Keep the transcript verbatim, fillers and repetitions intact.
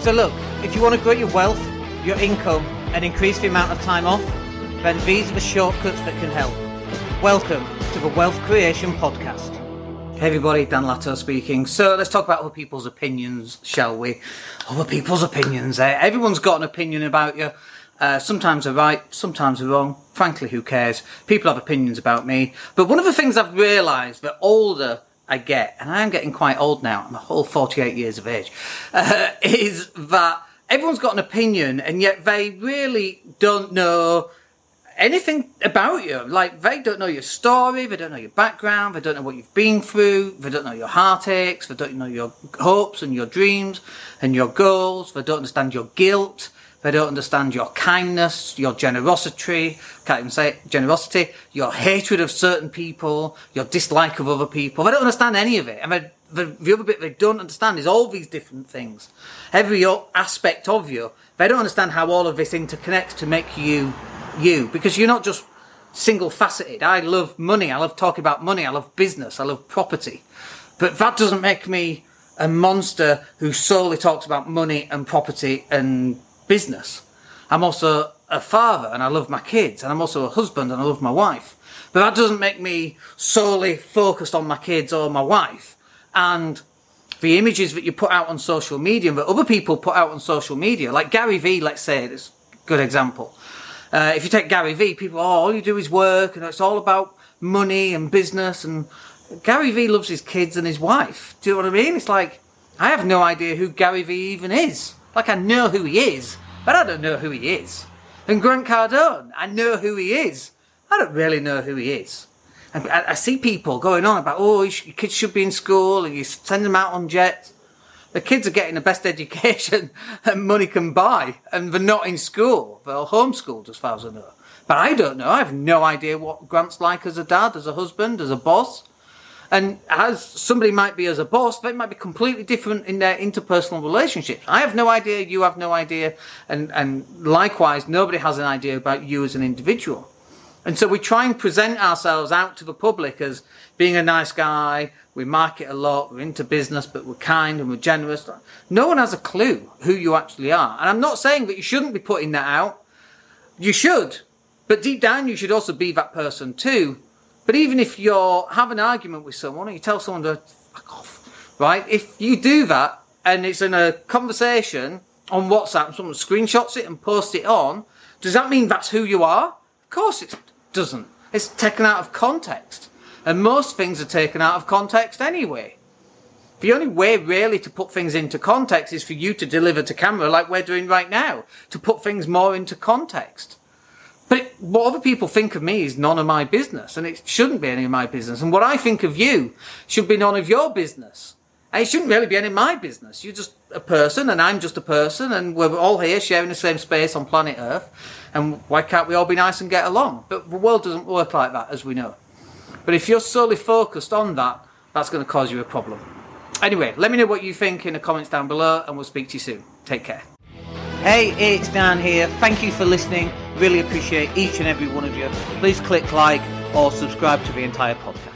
So look, if you want to grow your wealth, your income, and increase the amount of time off, then these are the shortcuts that can help. Welcome to the Wealth Creation Podcast. Hey everybody, Dan Latto speaking. So let's talk about other people's opinions, shall we? Other people's opinions. Eh? Everyone's got an opinion about you. Uh, sometimes they're right, sometimes they're wrong. Frankly, who cares? People have opinions about me. But one of the things I've realised, the older I get, and I am getting quite old now, I'm a whole forty-eight years of age, uh, is that everyone's got an opinion and yet they really don't know anything about you. Like, they don't know your story, they don't know your background, they don't know what you've been through, they don't know your heartaches, they don't know your hopes and your dreams and your goals, they don't understand your guilt, they don't understand your kindness, your generosity, can't even say it, generosity, your hatred of certain people, your dislike of other people. They don't understand any of it. And they, the, the other bit they don't understand is all these different things. Every aspect of you, they don't understand how all of this interconnects to make you you. Because you're not just single-faceted. I love money, I love talking about money, I love business, I love property. But that doesn't make me a monster who solely talks about money and property and business. I'm also a father and I love my kids, and I'm also a husband and I love my wife. But that doesn't make me solely focused on my kids or my wife. And the images that you put out on social media and that other people put out on social media, like Gary Vee, let's say, that's a good example. Uh, if you take Gary Vee, people, oh, all you do is work and it's all about money and business. And Gary Vee loves his kids and his wife. Do you know what I mean? It's like, I have no idea who Gary Vee even is. Like, I know who he is, but I don't know who he is. And Grant Cardone, I know who he is. I don't really know who he is. And I, I see people going on about, oh, your kids should be in school and you send them out on jets. The kids are getting the best education that money can buy, and they're not in school. They're homeschooled as far as I know. But I don't know. I have no idea what Grant's like as a dad, as a husband, as a boss. And as somebody might be as a boss, they might be completely different in their interpersonal relationships. I have no idea, you have no idea, and, and likewise, nobody has an idea about you as an individual. And so we try and present ourselves out to the public as being a nice guy, we market a lot, we're into business, but we're kind and we're generous. No one has a clue who you actually are. And I'm not saying that you shouldn't be putting that out. You should. But deep down, you should also be that person too. But even if you have an argument with someone and you tell someone to fuck off, right? If you do that and it's in a conversation on WhatsApp and someone screenshots it and posts it on, does that mean that's who you are? Of course it doesn't. It's taken out of context. And most things are taken out of context anyway. The only way really to put things into context is for you to deliver to camera like we're doing right now, to put things more into context. But it, what other people think of me is none of my business, and it shouldn't be any of my business. And what I think of you should be none of your business. And it shouldn't really be any of my business. You're just a person, and I'm just a person, and we're all here sharing the same space on planet Earth. And why can't we all be nice and get along? But the world doesn't work like that, as we know. But if you're solely focused on that, that's going to cause you a problem. Anyway, let me know what you think in the comments down below, and we'll speak to you soon. Take care. Hey, it's Dan here. Thank you for listening. Really appreciate each and every one of you. Please click like or subscribe to the entire podcast.